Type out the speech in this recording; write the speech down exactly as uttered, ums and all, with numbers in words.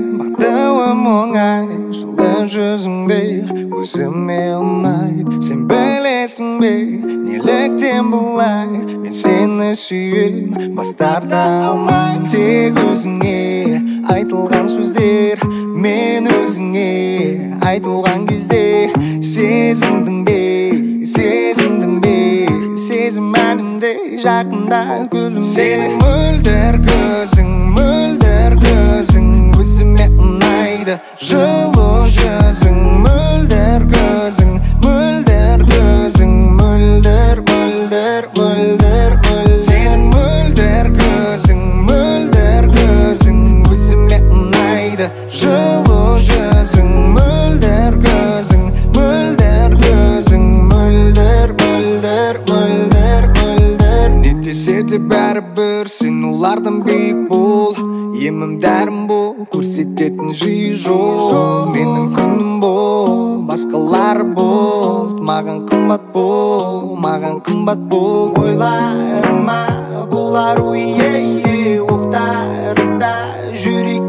бақтауым оңай жылы жүзіңде өзіме ұнайды. Сен білесің бе неліктен бұлай, мен сені сүйем, бас тарта алмайым. Тек өзіңе айтылған сөздер мен өзіңе айтылған кезде сезіндің бе, сезіндің бе, сезім әнімде жақында күлімде. Сенің мөлдір көзің, мөлдір көзің өзіме ұнайды. Жылы жүзің, мөлдір көзің, мөлдір көзің, мөлдір, мөлдір, мөлдір, мөлдір. Сенің мөлдір көзің, мөлдір көзің өзіме ұнайды. Жылы жүзің, мөлдір көзің, мөлдір көзің, мөлдір, мөлдір, мөлдір, мөлдір. Не десе де бәрібір сен олардан биік бол, емім дәрім бол, көрсететін жиі жол. Менің күнім бол, басқалар бол, маған қымбат бол, маған қымбат бол. Ойларыма болар ие-ие оқтары да жүрек